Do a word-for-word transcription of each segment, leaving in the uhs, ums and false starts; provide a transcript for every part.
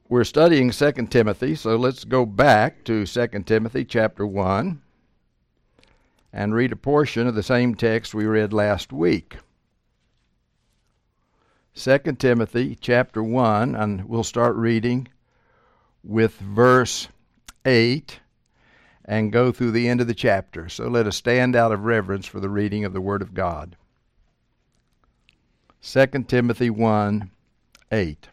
We're studying Second Timothy, so let's go back to Second Timothy chapter one and read a portion of the same text we read last week. Second Timothy chapter one, and we'll start reading with verse eight and go through the end of the chapter. So let us stand out of reverence for the reading of the Word of God. Second Timothy one, eight.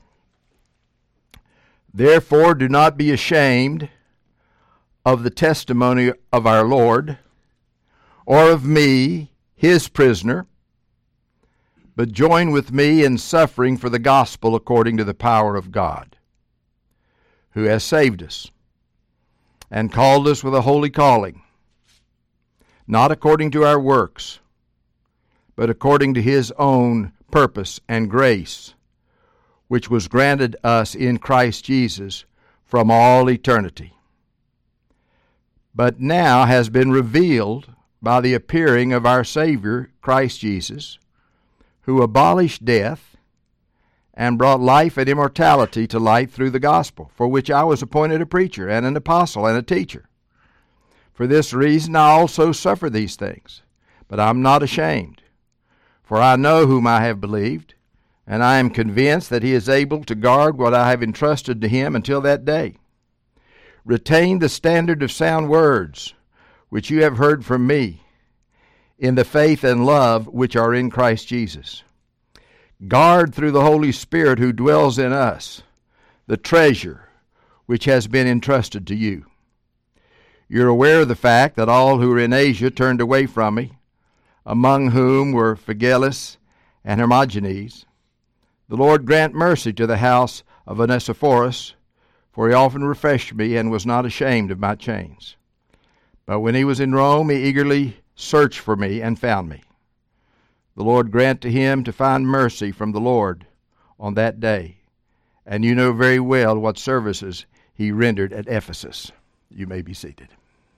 Therefore do not be ashamed of the testimony of our Lord, or of me, his prisoner, but join with me in suffering for the gospel according to the power of God, who has saved us and called us with a holy calling, not according to our works, but according to his own purpose and grace, which was granted us in Christ Jesus from all eternity, but now has been revealed by the appearing of our Savior, Christ Jesus, who abolished death and brought life and immortality to light through the gospel, for which I was appointed a preacher and an apostle and a teacher. For this reason I also suffer these things, but I am not ashamed, for I know whom I have believed, and I am convinced that he is able to guard what I have entrusted to him until that day. Retain the standard of sound words, which you have heard from me, in the faith and love which are in Christ Jesus. Guard through the Holy Spirit who dwells in us the treasure which has been entrusted to you. You're aware of the fact that all who were in Asia turned away from me, among whom were Phygelus and Hermogenes. The Lord grant mercy to the house of Onesiphorus, for he often refreshed me and was not ashamed of my chains. But when he was in Rome, he eagerly searched for me and found me. The Lord grant to him to find mercy from the Lord on that day. And you know very well what services he rendered at Ephesus. You may be seated.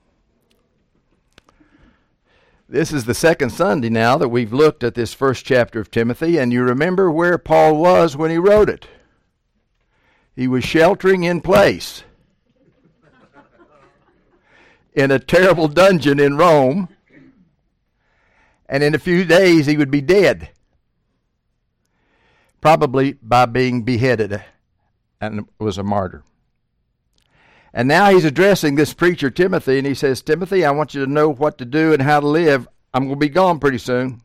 This is the second Sunday now that we've looked at this first chapter of Timothy, and you remember where Paul was when he wrote it. He was sheltering in place in a terrible dungeon in Rome, and in a few days he would be dead, probably by being beheaded, and was a martyr. And now he's addressing this preacher, Timothy, and he says, Timothy, I want you to know what to do and how to live. I'm going to be gone pretty soon.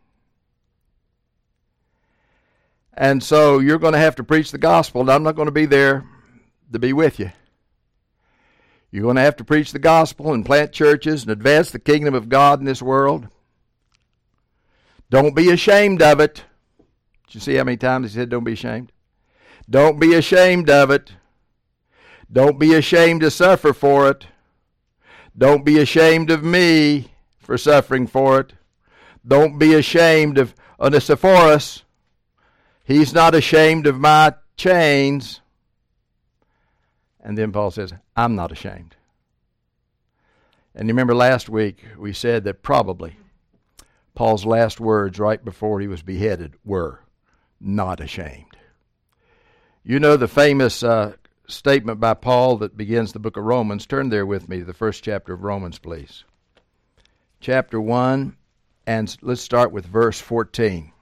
And so you're going to have to preach the gospel, and I'm not going to be there to be with you. You're going to have to preach the gospel and plant churches and advance the kingdom of God in this world. Don't be ashamed of it. Did you see how many times he said don't be ashamed? Don't be ashamed of it. Don't be ashamed to suffer for it. Don't be ashamed of me for suffering for it. Don't be ashamed of Onesiphorus. He's not ashamed of my chains. And then Paul says, I'm not ashamed. And you remember last week we said that probably Paul's last words right before he was beheaded were, not ashamed. You know the famous uh, statement by Paul that begins the book of Romans. Turn there with me to the first chapter of Romans, please. Chapter one, and let's start with verse fourteen.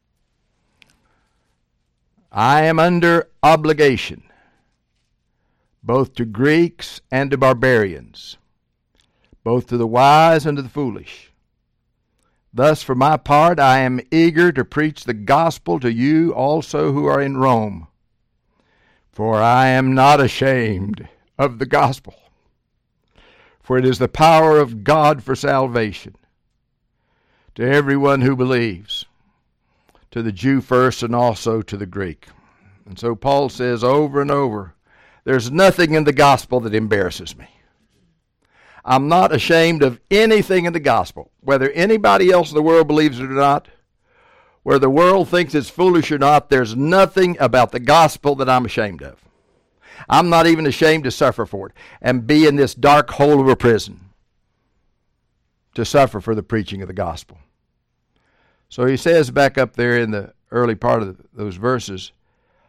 I am under obligation, both to Greeks and to barbarians, both to the wise and to the foolish. Thus, for my part, I am eager to preach the gospel to you also who are in Rome. For I am not ashamed of the gospel, for it is the power of God for salvation to everyone who believes, to the Jew first and also to the Greek. And so Paul says over and over, there's nothing in the gospel that embarrasses me. I'm not ashamed of anything in the gospel, whether anybody else in the world believes it or not, where the world thinks it's foolish or not. There's nothing about the gospel that I'm ashamed of. I'm not even ashamed to suffer for it and be in this dark hole of a prison to suffer for the preaching of the gospel. So he says back up there in the early part of those verses,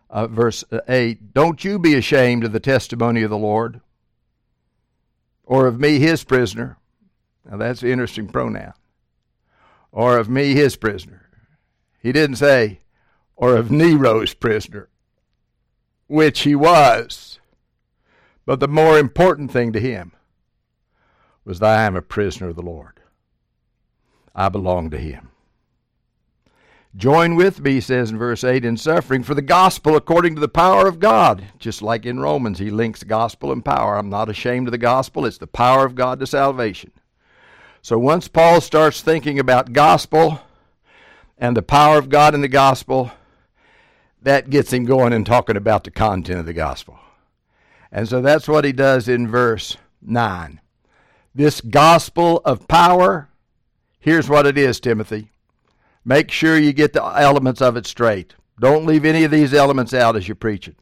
uh, verse eight, don't you be ashamed of the testimony of the Lord, or of me, his prisoner. Now that's an interesting pronoun. Or of me, his prisoner. He didn't say, or of Nero's prisoner, which he was. But the more important thing to him was that I am a prisoner of the Lord. I belong to him. Join with me, he says in verse eight, in suffering for the gospel according to the power of God. Just like in Romans, he links gospel and power. I'm not ashamed of the gospel. It's the power of God to salvation. So once Paul starts thinking about gospel and the power of God in the gospel, that gets him going and talking about the content of the gospel. And so that's what he does in verse nine. This gospel of power, here's what it is, Timothy. Make sure you get the elements of it straight. Don't leave any of these elements out as you preach it.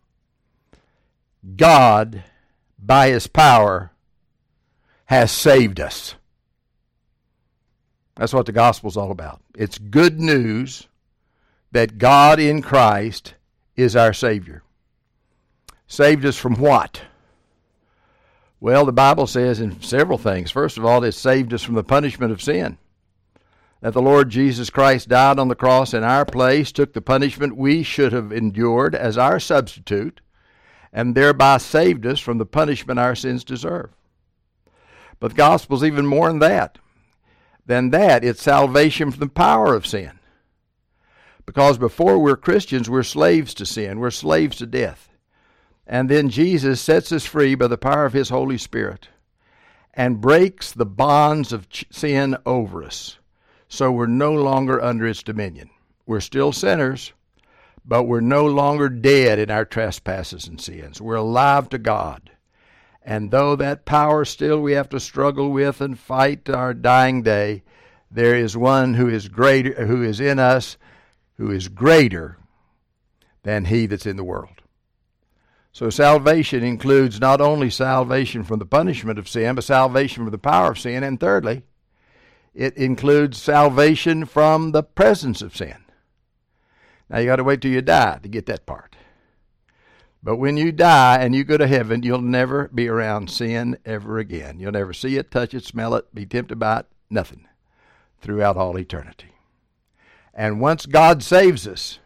God, by his power, has saved us. That's what the gospel's all about. It's good news that God in Christ is our Savior. Saved us from what? Well, the Bible says in several things. First of all, it saved us from the punishment of sin. That the Lord Jesus Christ died on the cross in our place, took the punishment we should have endured as our substitute, and thereby saved us from the punishment our sins deserve. But the gospel's even more than that. Than that, it's salvation from the power of sin. Because before we're Christians, we're slaves to sin. We're slaves to death. And then Jesus sets us free by the power of his Holy Spirit and breaks the bonds of sin over us. So we're no longer under its dominion. We're still sinners, but we're no longer dead in our trespasses and sins. We're alive to God. And though that power still we have to struggle with and fight to our dying day, there is one who is greater, who is in us, who is greater than he that's in the world. So salvation includes not only salvation from the punishment of sin, but salvation from the power of sin. And thirdly, it includes salvation from the presence of sin. Now you got to wait till you die to get that part. But when you die and you go to heaven, you'll never be around sin ever again. You'll never see it, touch it, smell it, be tempted by it, nothing, throughout all eternity. And once God saves us,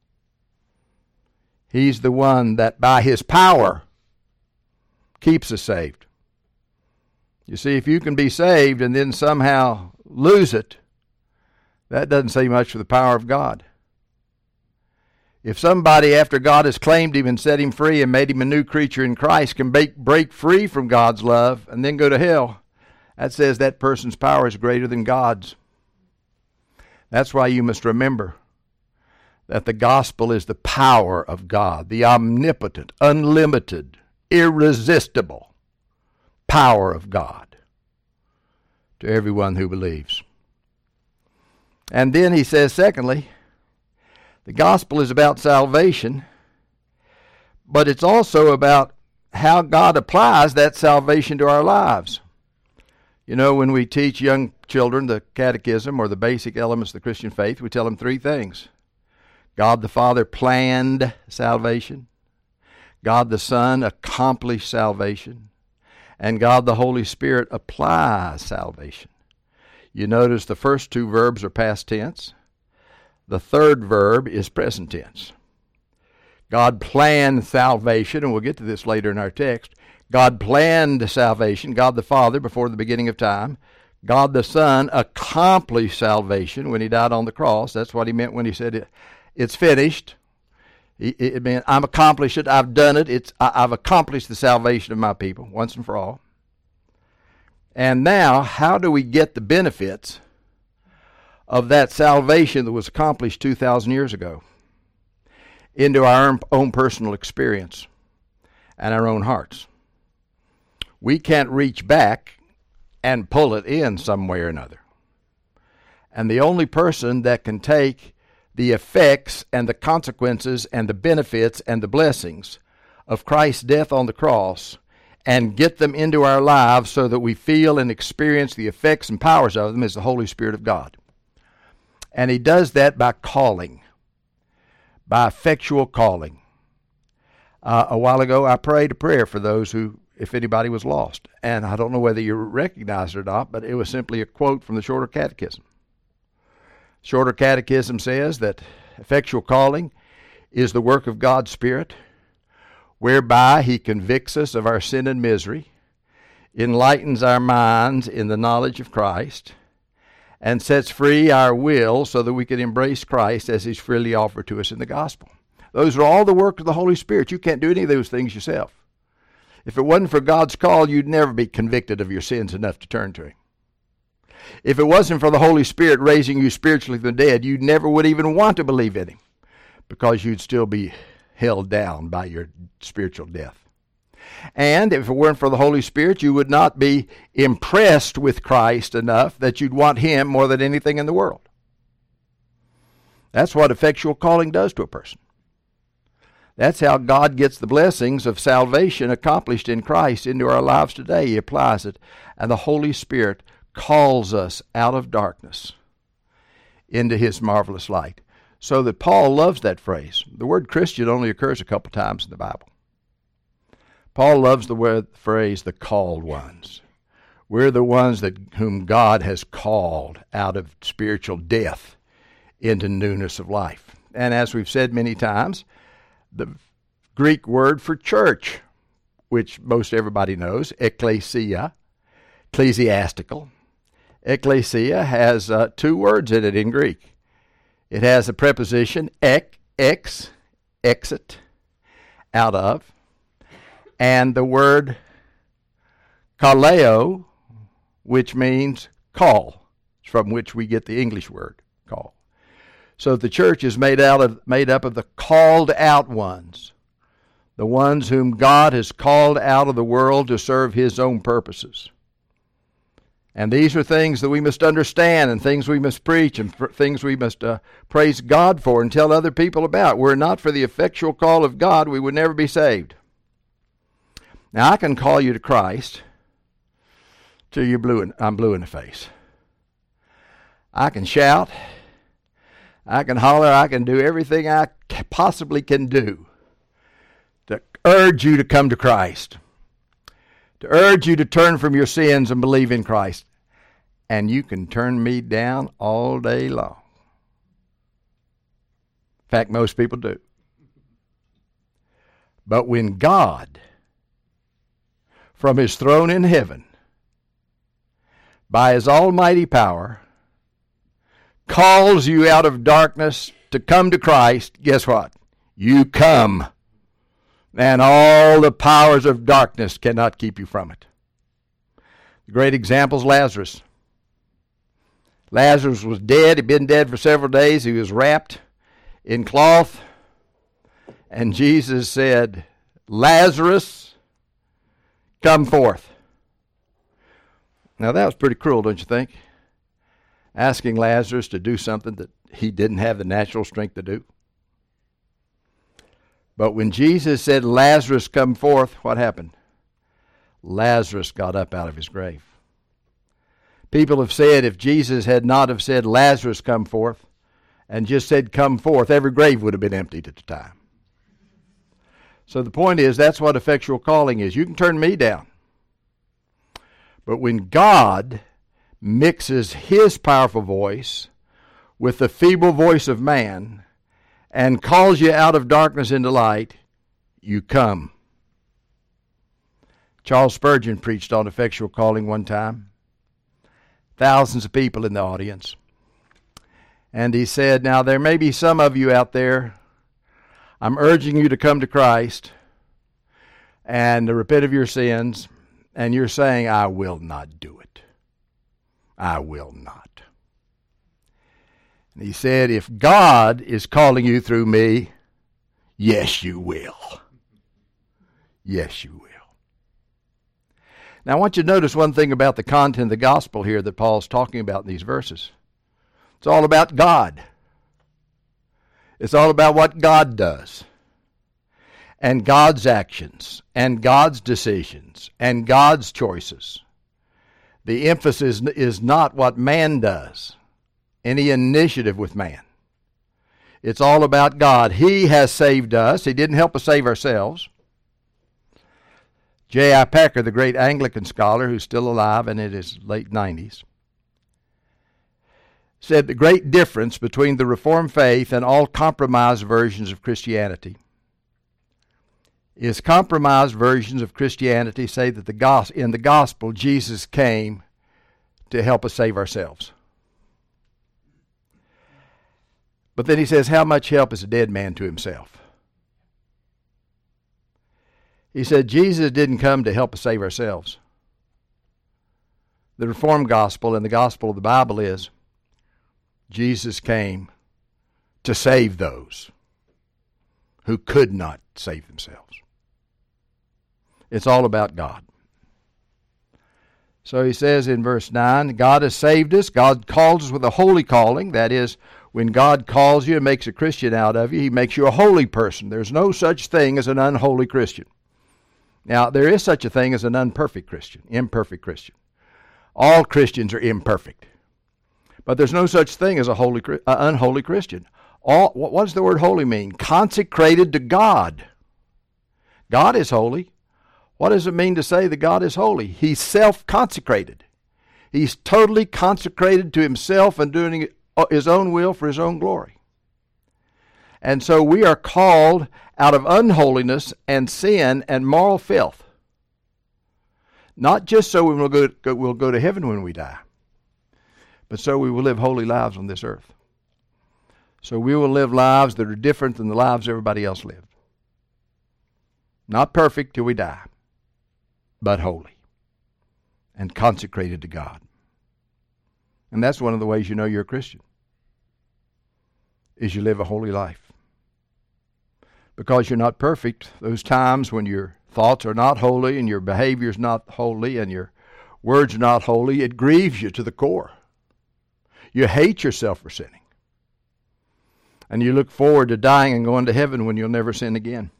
he's the one that by his power keeps us saved. You see, if you can be saved and then somehow lose it, that doesn't say much for the power of God. If somebody, after God has claimed him and set him free and made him a new creature in Christ, can break, break free from God's love and then go to hell, that says that person's power is greater than God's. That's why you must remember that the gospel is the power of God, the omnipotent, unlimited, irresistible power of God to everyone who believes. And then he says, secondly, the gospel is about salvation, but it's also about how God applies that salvation to our lives. You know, when we teach young children the catechism or the basic elements of the Christian faith, we tell them three things. God the Father planned salvation. God the Son accomplished salvation. And God the Holy Spirit applies salvation. You notice the first two verbs are past tense. The third verb is present tense. God planned salvation, and we'll get to this later in our text. God planned salvation, God the Father, before the beginning of time. God the Son accomplished salvation when he died on the cross. That's what he meant when he said, it, it's finished. It, it meant, I'm accomplished it, I've done it, it's, I, I've accomplished the salvation of my people, once and for all. And now, how do we get the benefits of that salvation that was accomplished two thousand years ago into our own personal experience and our own hearts? We can't reach back and pull it in some way or another. And the only person that can take the effects and the consequences and the benefits and the blessings of Christ's death on the cross and get them into our lives so that we feel and experience the effects and powers of them is the Holy Spirit of God. And he does that by calling, by effectual calling. Uh, a while ago, I prayed a prayer for those who, if anybody was lost. And I don't know whether you recognize it or not, but it was simply a quote from the Shorter Catechism. Shorter Catechism says that effectual calling is the work of God's Spirit, whereby He convicts us of our sin and misery, enlightens our minds in the knowledge of Christ, and sets free our will so that we can embrace Christ as He's freely offered to us in the gospel. Those are all the work of the Holy Spirit. You can't do any of those things yourself. If it wasn't for God's call, you'd never be convicted of your sins enough to turn to Him. If it wasn't for the Holy Spirit raising you spiritually from the dead, you never would even want to believe in Him, because you'd still be held down by your spiritual death. And if it weren't for the Holy Spirit, you would not be impressed with Christ enough that you'd want Him more than anything in the world. That's what effectual calling does to a person. That's how God gets the blessings of salvation accomplished in Christ into our lives today. He applies it, and the Holy Spirit calls us out of darkness into His marvelous light. So that Paul loves that phrase. The word Christian only occurs a couple times in the Bible. Paul loves the word, phrase, the called ones. We're the ones that whom God has called out of spiritual death into newness of life. And as we've said many times, the Greek word for church, which most everybody knows, ecclesia, ecclesiastical. Ecclesia has uh, two words in it in Greek. It has a preposition, ek, ex, exit, out of, and the word kaleo, which means call, from which we get the English word call. So the church is made out of made up of the called out ones, the ones whom God has called out of the world to serve His own purposes. And these are things that we must understand, and things we must preach, and things we must uh, praise God for and tell other people about. Were it not for the effectual call of God, we would never be saved. Now, I can call you to Christ till you're blue in, I'm blue in the face. I can shout, I can holler, I can do everything I possibly can do to urge you to come to Christ, to urge you to turn from your sins and believe in Christ. And you can turn me down all day long. In fact, most people do. But when God, from His throne in heaven, by His almighty power, calls you out of darkness to come to Christ, guess what? You come. And all the powers of darkness cannot keep you from it. The great example is Lazarus. Lazarus was dead. He'd been dead for several days. He was wrapped in cloth. And Jesus said, Lazarus, come forth. Now that was pretty cruel, don't you think? Asking Lazarus to do something that he didn't have the natural strength to do. But when Jesus said, Lazarus, come forth, what happened? Lazarus got up out of his grave. People have said if Jesus had not have said, Lazarus, come forth, and just said, come forth, every grave would have been emptied at the time. So the point is, that's what effectual calling is. You can turn me down. But when God mixes His powerful voice with the feeble voice of man and calls you out of darkness into light, you come. Charles Spurgeon preached on effectual calling one time. Thousands of people in the audience. And he said, now there may be some of you out there, I'm urging you to come to Christ and to repent of your sins, and you're saying, I will not do it. I will not. And he said, if God is calling you through me, yes, you will. Yes, you will. Now, I want you to notice one thing about the content of the gospel here that Paul's talking about in these verses. It's all about God. It's all about what God does, and God's actions, and God's decisions, and God's choices. The emphasis is not what man does, any initiative with man. It's all about God. He has saved us. He didn't help us save ourselves. J I Packer, the great Anglican scholar who's still alive and in his late nineties, said the great difference between the Reformed faith and all compromised versions of Christianity is compromised versions of Christianity say that the gos- in the gospel Jesus came to help us save ourselves. But then he says, how much help is a dead man to himself? He said, Jesus didn't come to help us save ourselves. The Reformed gospel and the gospel of the Bible is Jesus came to save those who could not save themselves. It's all about God. So he says in verse nine, God has saved us. God calls us with a holy calling. That is, when God calls you and makes a Christian out of you, He makes you a holy person. There's no such thing as an unholy Christian. Now, there is such a thing as an unperfect Christian, imperfect Christian. All Christians are imperfect. But there's no such thing as a holy, uh, unholy Christian. All, what does the word holy mean? Consecrated to God. God is holy. What does it mean to say that God is holy? He's self-consecrated. He's totally consecrated to Himself and doing His own will for His own glory. And so we are called out of unholiness and sin and moral filth. Not just so we will go, go, we'll go to heaven when we die, but so we will live holy lives on this earth. So we will live lives that are different than the lives everybody else lived. Not perfect till we die, but holy and consecrated to God. And that's one of the ways you know you're a Christian, is you live a holy life. Because you're not perfect, those times when your thoughts are not holy and your behavior is not holy and your words are not holy, it grieves you to the core. You hate yourself for sinning. And you look forward to dying and going to heaven when you'll never sin again.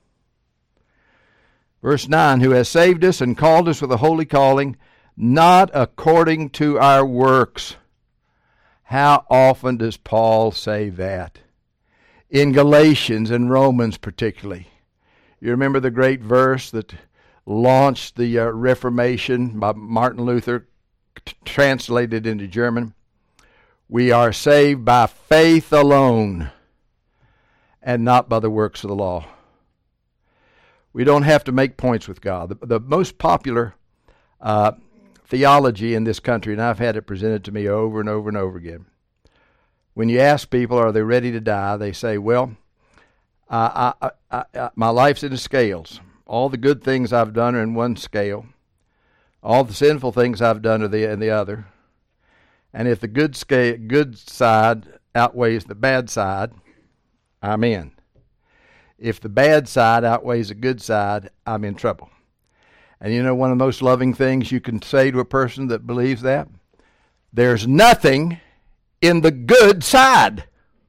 Verse nine, who has saved us and called us with a holy calling, not according to our works. How often does Paul say that? In Galatians and Romans particularly. You remember the great verse that launched the uh, Reformation by Martin Luther, t- translated into German? We are saved by faith alone and not by the works of the law. We don't have to make points with God. The, the most popular uh, theology in this country, and I've had it presented to me over and over and over again, when you ask people, are they ready to die, they say, well, I, I, I, I, my life's in the scales. All the good things I've done are in one scale. All the sinful things I've done are the, in the other. And if the good, scale, good side outweighs the bad side, I'm in. If the bad side outweighs the good side, I'm in trouble. And you know one of the most loving things you can say to a person that believes that? There's nothing in the good side.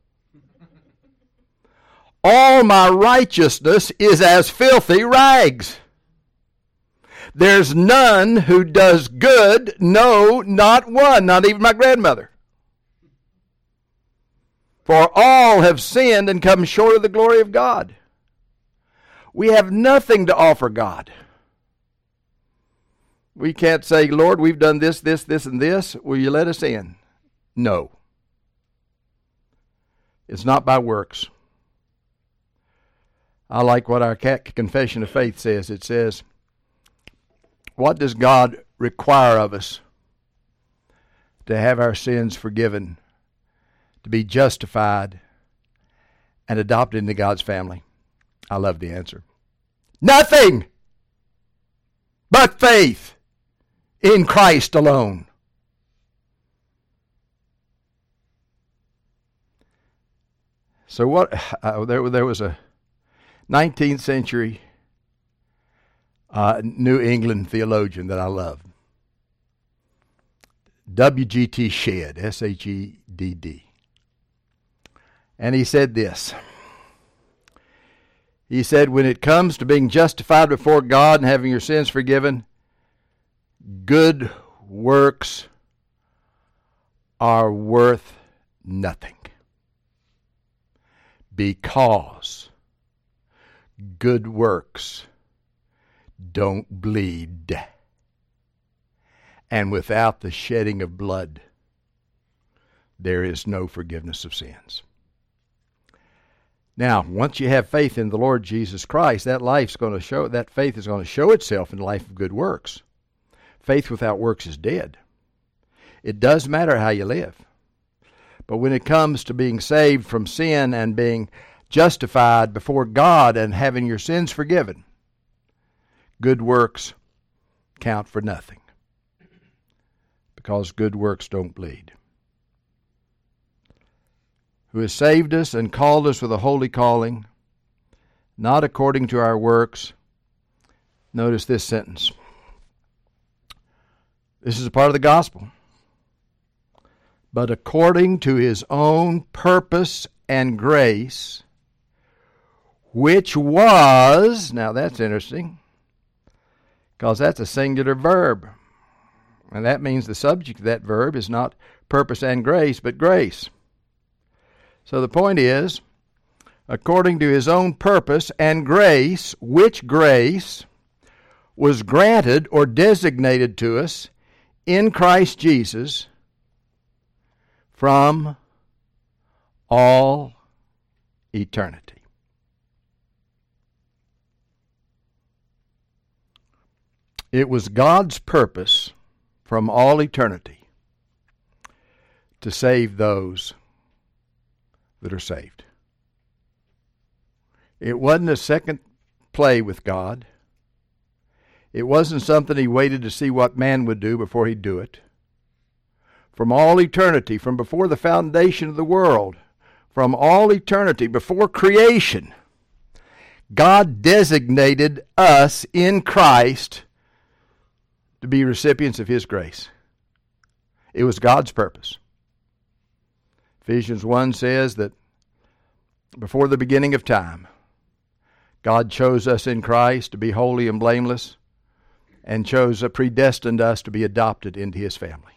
All my righteousness is as filthy rags. There's none who does good, no, not one, not even my grandmother. For all have sinned and come short of the glory of God. We have nothing to offer God. We can't say, Lord, we've done this, this, this, and this. Will you let us in? No. It's not by works. I like what our Confession of Faith says. It says, what does God require of us to have our sins forgiven, to be justified, and adopted into God's family? I love the answer. Nothing but faith in Christ alone. So what? Uh, there, there was a nineteenth century uh, New England theologian that I loved. W G T Shedd, S H E D D. And he said this. He said, when it comes to being justified before God and having your sins forgiven, good works are worth nothing. because good works don't bleed. And without the shedding of blood, there is no forgiveness of sins. Now, once you have faith in the Lord Jesus Christ, that life's going to show, that faith is going to show itself in the life of good works. Faith without works is dead. It does matter how you live. But when it comes to being saved from sin and being justified before God and having your sins forgiven, good works count for nothing. Because good works don't bleed. Who has saved us and called us with a holy calling, not according to our works. Notice this sentence. This is a part of the gospel. But according to his own purpose and grace, which was, now that's interesting, because that's a singular verb. And that means the subject of that verb is not purpose and grace, but grace. So the point is, according to his own purpose and grace, which grace was granted or designated to us in Christ Jesus from all eternity. It was God's purpose from all eternity to save those that are saved. It wasn't a second play with God. It wasn't something he waited to see what man would do before he'd do it. From all eternity, from before the foundation of the world, from all eternity, before creation, God designated us in Christ to be recipients of his grace. It was God's purpose. Ephesians one says that before the beginning of time, God chose us in Christ to be holy and blameless, and chose, uh, predestined us to be adopted into his family.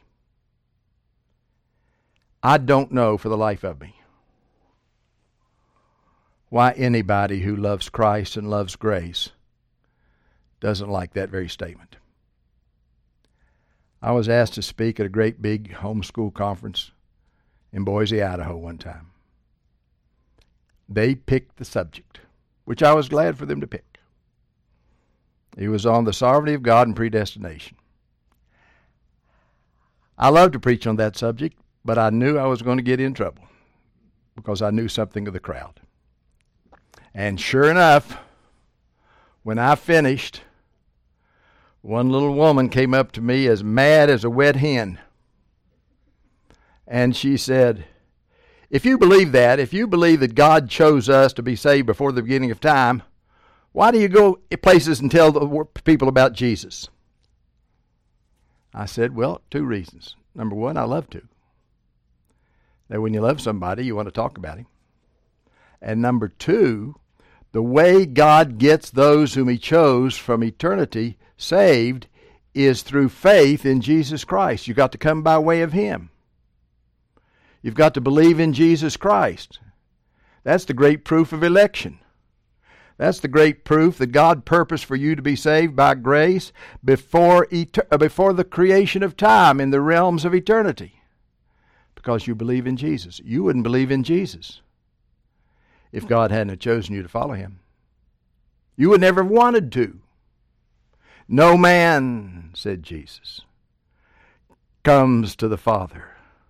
I don't know for the life of me why anybody who loves Christ and loves grace doesn't like that very statement. I was asked to speak at a great big homeschool conference in Boise, Idaho one time. They picked the subject, which I was glad for them to pick. It was on the sovereignty of God and predestination. I love to preach on that subject, but I knew I was going to get in trouble because I knew something of the crowd. And sure enough, when I finished, one little woman came up to me as mad as a wet hen. And she said, if you believe that, if you believe that God chose us to be saved before the beginning of time, why do you go places and tell the people about Jesus? I said, well, two reasons. Number one, I love to. That when you love somebody, you want to talk about him. And number two, the way God gets those whom he chose from eternity saved is through faith in Jesus Christ. You've got to come by way of him. You've got to believe in Jesus Christ. That's the great proof of election. That's the great proof that God purposed for you to be saved by grace before, et- before the creation of time in the realms of eternity. Because you believe in Jesus. You wouldn't believe in Jesus if God hadn't chosen you to follow him. You would never have wanted to. No man, said Jesus, comes to the Father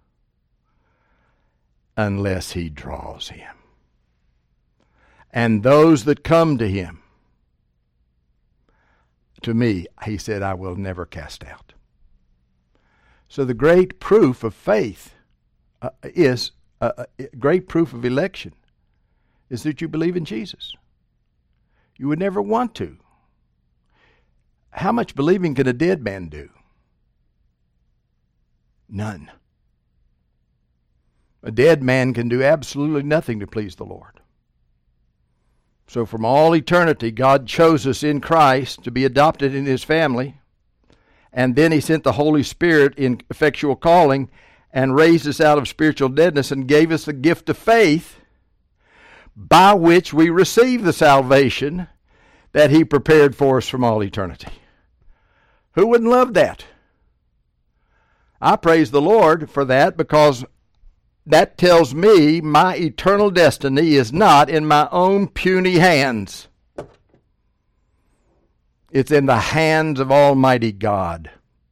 unless he draws him. And those that come to him, to me, he said, I will never cast out. So the great proof of faith uh, is, uh, great proof of election is that you believe in Jesus. You would never want to. How much believing can a dead man do? None. A dead man can do absolutely nothing to please the Lord. So from all eternity, God chose us in Christ to be adopted in his family. And then he sent the Holy Spirit in effectual calling and raised us out of spiritual deadness and gave us the gift of faith. by which we receive the salvation that he prepared for us from all eternity. Who wouldn't love that? I praise the Lord for that, because that tells me my eternal destiny is not in my own puny hands. It's in the hands of Almighty God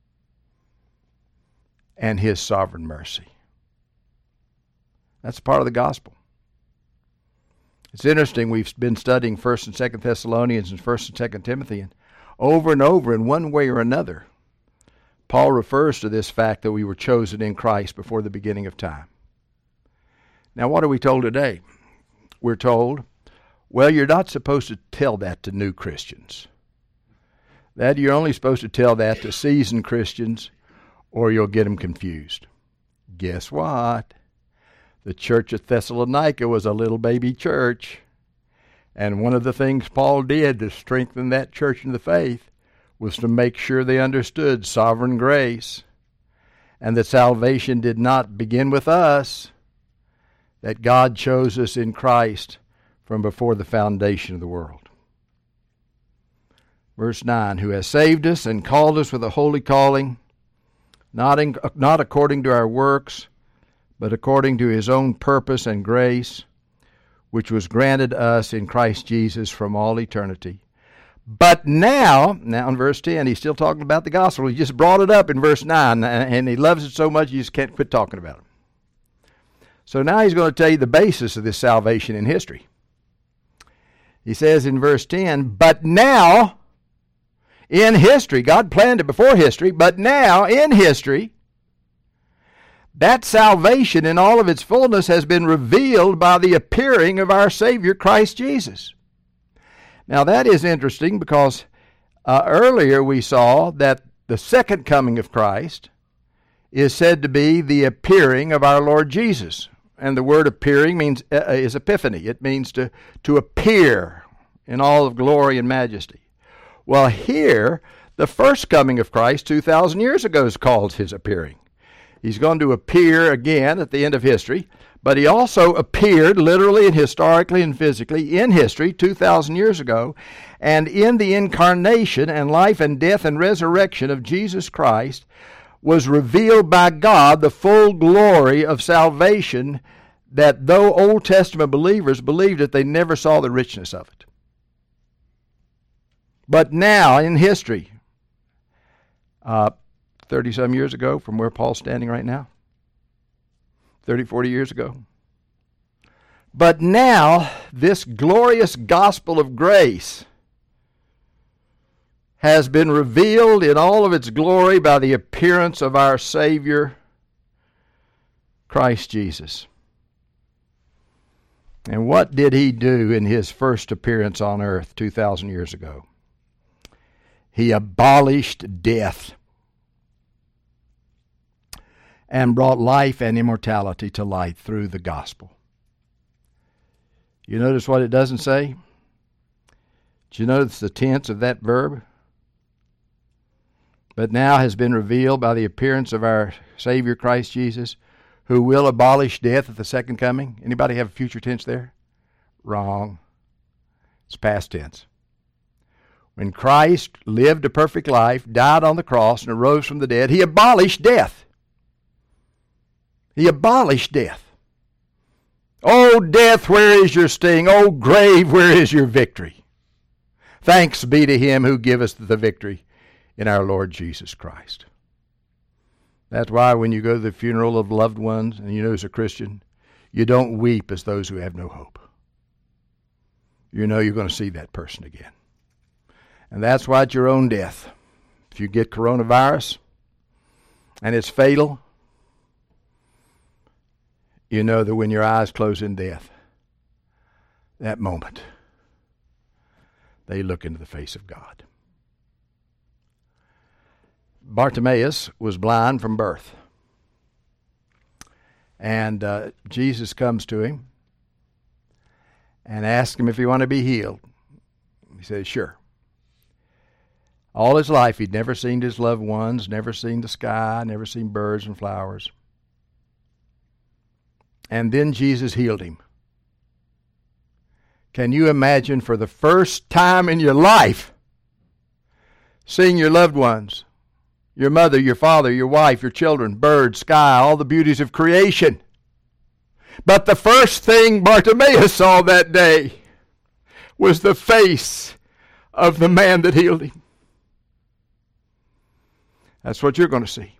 and his sovereign mercy. That's part of the gospel. It's interesting, we've been studying First and Second Thessalonians and First and Second Timothy, and over and over, in one way or another, Paul refers to this fact that we were chosen in Christ before the beginning of time. Now, what are we told today? We're told, well, you're not supposed to tell that to new Christians. That you're only supposed to tell that to seasoned Christians, or you'll get them confused. Guess what? The church at Thessalonica was a little baby church. And one of the things Paul did to strengthen that church in the faith was to make sure they understood sovereign grace, and that salvation did not begin with us, that God chose us in Christ from before the foundation of the world. Verse nine, who has saved us and called us with a holy calling, not, in, not according to our works, but according to his own purpose and grace, which was granted us in Christ Jesus from all eternity. But now, now in verse ten, he's still talking about the gospel. He just brought it up in verse nine, and he loves it so much you just can't quit talking about it. So now he's going to tell you the basis of this salvation in history. He says in verse ten, but now, in history, God planned it before history, but now, in history, that salvation in all of its fullness has been revealed by the appearing of our Savior, Christ Jesus. Now that is interesting, because uh, earlier we saw that the second coming of Christ is said to be the appearing of our Lord Jesus. And the word appearing means uh, is epiphany. It means to, to appear in all of glory and majesty. Well, here, the first coming of Christ two thousand years ago is called his appearing. He's going to appear again at the end of history, but he also appeared literally and historically and physically in history two thousand years ago, and in the incarnation and life and death and resurrection of Jesus Christ was revealed by God the full glory of salvation, that though Old Testament believers believed it, they never saw the richness of it. But now in history, uh, thirty-some years ago from where Paul's standing right now, thirty, forty years ago. But now, this glorious gospel of grace has been revealed in all of its glory by the appearance of our Savior, Christ Jesus. And what did he do in his first appearance on earth two thousand years ago? He abolished death and brought life and immortality to light through the gospel. You notice what it doesn't say? Did you notice the tense of that verb? But now has been revealed by the appearance of our Savior Christ Jesus, who will abolish death at the second coming. Anybody have a future tense there? Wrong. It's past tense. When Christ lived a perfect life, died on the cross, and arose from the dead, he abolished death. He abolished death. O death, where is your sting? O grave, where is your victory? Thanks be to him who giveth the victory in our Lord Jesus Christ. That's why when you go to the funeral of loved ones, and you know as a Christian, you don't weep as those who have no hope. You know you're going to see that person again. And that's why at your own death, if you get coronavirus and it's fatal, you know that when your eyes close in death, that moment, they look into the face of God. Bartimaeus was blind from birth. And uh, Jesus comes to him and asks him if he wanted to be healed. He says, sure. All his life, he'd never seen his loved ones, never seen the sky, never seen birds and flowers. And then Jesus healed him. Can you imagine for the first time in your life seeing your loved ones, your mother, your father, your wife, your children, birds, sky, all the beauties of creation? But the first thing Bartimaeus saw that day was the face of the man that healed him. That's what you're going to see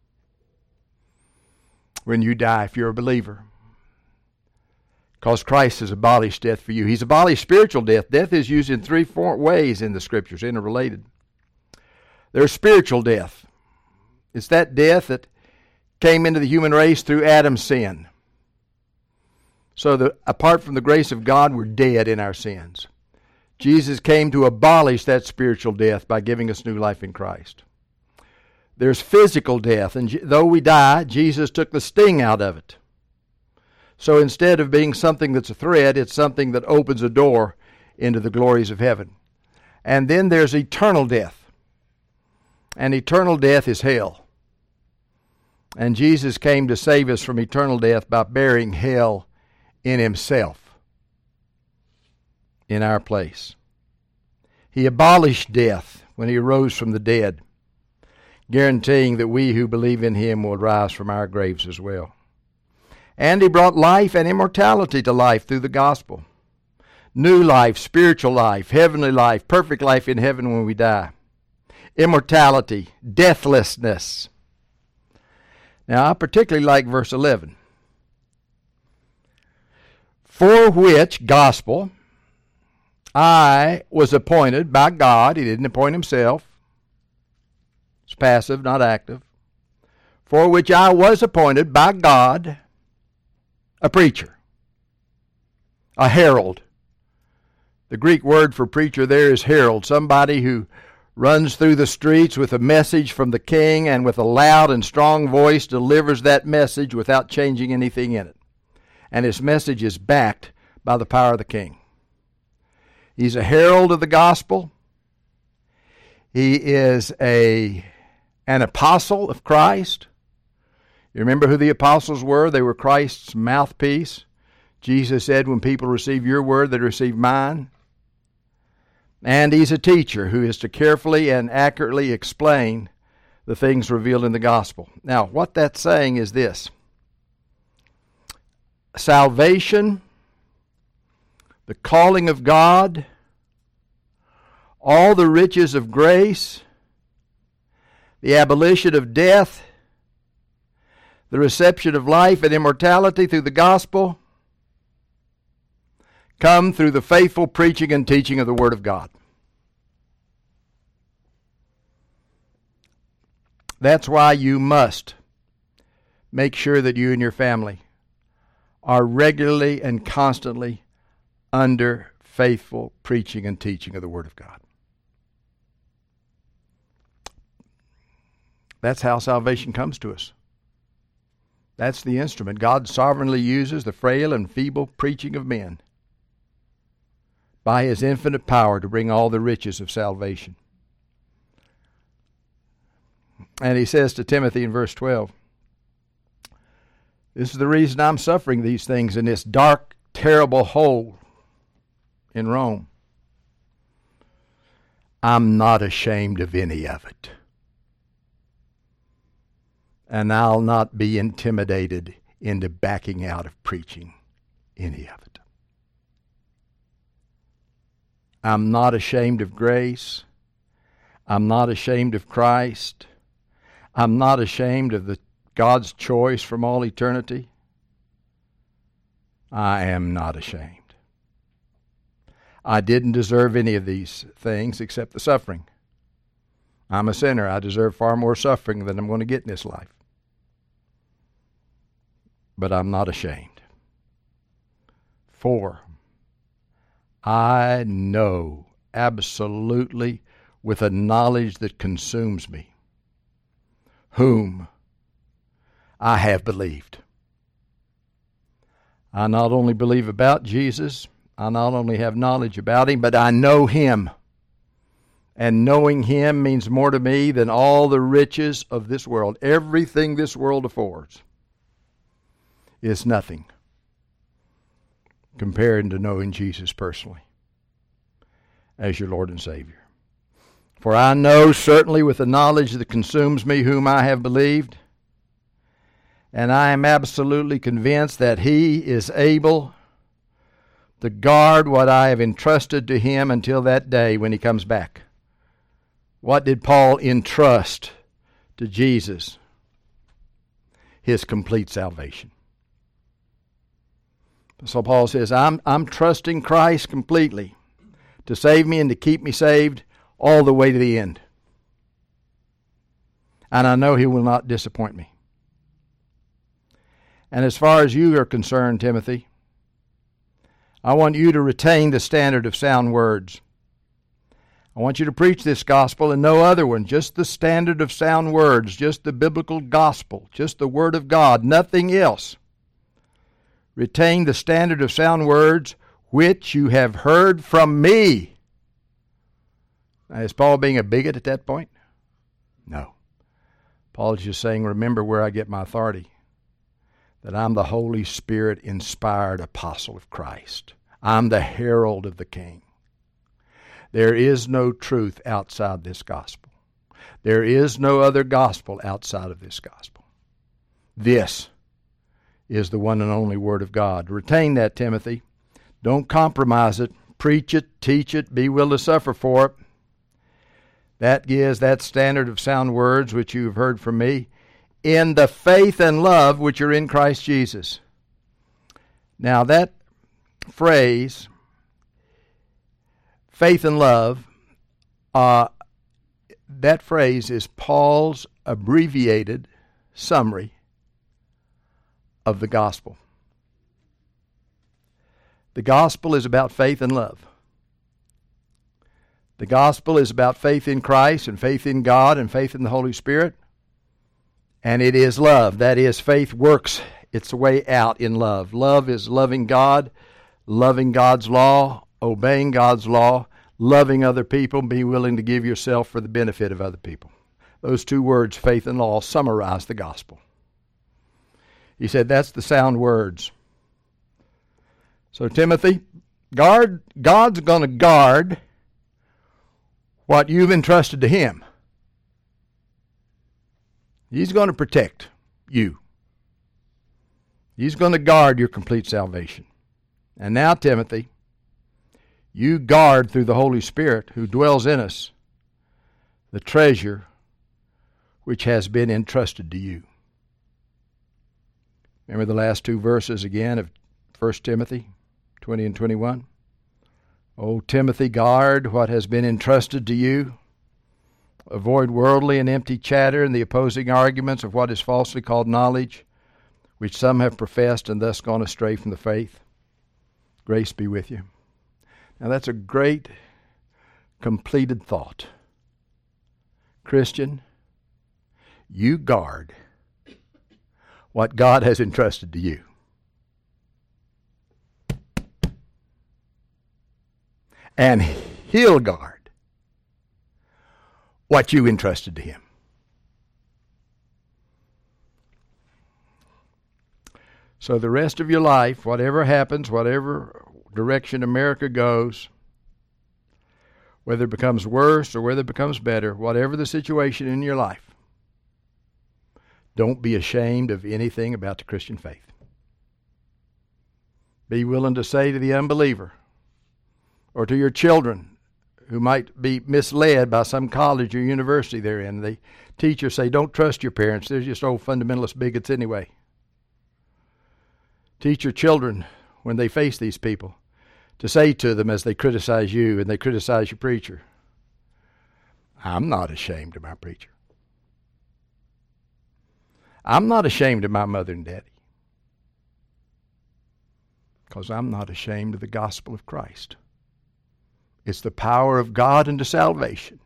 when you die if you're a believer. Because Christ has abolished death for you. He's abolished spiritual death. Death is used in three four ways in the Scriptures, interrelated. There's spiritual death. It's that death that came into the human race through Adam's sin. So that apart from the grace of God, we're dead in our sins. Jesus came to abolish that spiritual death by giving us new life in Christ. There's physical death, and though we die, Jesus took the sting out of it. So instead of being something that's a threat, it's something that opens a door into the glories of heaven. And then there's eternal death. And eternal death is hell. And Jesus came to save us from eternal death by bearing hell in himself, in our place. He abolished death when he arose from the dead, guaranteeing that we who believe in him will rise from our graves as well. And he brought life and immortality to life through the gospel. New life, spiritual life, heavenly life, perfect life in heaven when we die. Immortality, deathlessness. Now, I particularly like verse eleven. For which gospel I was appointed by God. He didn't appoint himself. It's passive, not active. For which I was appointed by God, a preacher, a herald. The Greek word for preacher there is herald, somebody who runs through the streets with a message from the king and with a loud and strong voice delivers that message without changing anything in it. And his message is backed by the power of the king. He's a herald of the gospel. He is a, an apostle of Christ. You remember who the apostles were? They were Christ's mouthpiece. Jesus said, when people receive your word, they receive mine. And he's a teacher who is to carefully and accurately explain the things revealed in the gospel. Now, what that's saying is this. Salvation, the calling of God, all the riches of grace, the abolition of death, the reception of life and immortality through the gospel, come through the faithful preaching and teaching of the Word of God. That's why you must make sure that you and your family are regularly and constantly under faithful preaching and teaching of the Word of God. That's how salvation comes to us. That's the instrument. God sovereignly uses the frail and feeble preaching of men by his infinite power to bring all the riches of salvation. And he says to Timothy in verse twelve, this is the reason I'm suffering these things in this dark, terrible hole in Rome. I'm not ashamed of any of it. And I'll not be intimidated into backing out of preaching any of it. I'm not ashamed of grace. I'm not ashamed of Christ. I'm not ashamed of the God's choice from all eternity. I am not ashamed. I didn't deserve any of these things except the suffering. I'm a sinner. I deserve far more suffering than I'm going to get in this life. But I'm not ashamed. For I know absolutely with a knowledge that consumes me whom I have believed. I not only believe about Jesus, I not only have knowledge about him, but I know him. And knowing him means more to me than all the riches of this world. Everything this world affords is nothing compared to knowing Jesus personally as your Lord and Savior. For I know certainly with the knowledge that consumes me whom I have believed, and I am absolutely convinced that He is able to guard what I have entrusted to Him until that day when He comes back. What did Paul entrust to Jesus? His complete salvation. So Paul says, I'm, I'm trusting Christ completely to save me and to keep me saved all the way to the end. And I know He will not disappoint me. And as far as you are concerned, Timothy, I want you to retain the standard of sound words. I want you to preach this gospel and no other one, just the standard of sound words, just the biblical gospel, just the Word of God, nothing else. Retain the standard of sound words which you have heard from me. Now, is Paul being a bigot at that point? No. Paul is just saying, remember where I get my authority. That I'm the Holy Spirit inspired apostle of Christ. I'm the herald of the King. There is no truth outside this gospel. There is no other gospel outside of this gospel. This is the one and only Word of God. Retain that, Timothy. Don't compromise it. Preach it, teach it, be willing to suffer for it. That gives that standard of sound words which you have heard from me, in the faith and love which are in Christ Jesus. Now that phrase, faith and love, uh, that phrase is Paul's abbreviated summary of the gospel. The gospel is about faith and love. The gospel is about faith in Christ and faith in God and faith in the Holy Spirit. And it is love. That is, faith works its way out in love. Love is loving God, loving God's law, obeying God's law, loving other people, and being willing to give yourself for the benefit of other people. Those two words, faith and law, summarize the gospel. He said that's the sound words. So Timothy, guard, God's going to guard what you've entrusted to Him. He's going to protect you. He's going to guard your complete salvation. And now, Timothy, you guard through the Holy Spirit who dwells in us the treasure which has been entrusted to you. Remember the last two verses again of First Timothy twenty and twenty-one? O Timothy, guard what has been entrusted to you. Avoid worldly and empty chatter and the opposing arguments of what is falsely called knowledge, which some have professed and thus gone astray from the faith. Grace be with you. Now that's a great, completed thought. Christian, you guard what God has entrusted to you. And He'll guard what you entrusted to Him. So the rest of your life, whatever happens, whatever direction America goes, whether it becomes worse or whether it becomes better, whatever the situation in your life, don't be ashamed of anything about the Christian faith. Be willing to say to the unbeliever, or to your children who might be misled by some college or university they're in. The teachers say, don't trust your parents. They're just old fundamentalist bigots anyway. Teach your children, when they face these people, to say to them as they criticize you and they criticize your preacher, I'm not ashamed of my preacher. I'm not ashamed of my mother and daddy. Because I'm not ashamed of the gospel of Christ. It's the power of God unto salvation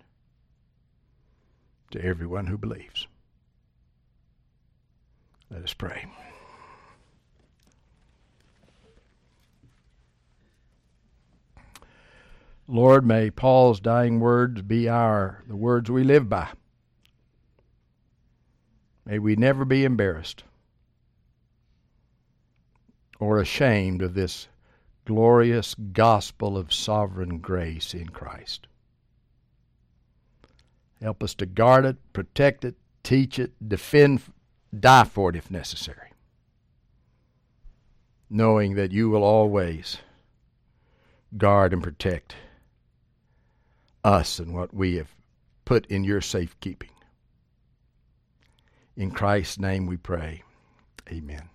to everyone who believes. Let us pray. Lord, may Paul's dying words be our the words we live by. May we never be embarrassed or ashamed of this glorious gospel of sovereign grace in Christ. Help us to guard it, protect it, teach it, defend, die for it if necessary, knowing that you will always guard and protect us and what we have put in your safekeeping. In Christ's name we pray. Amen.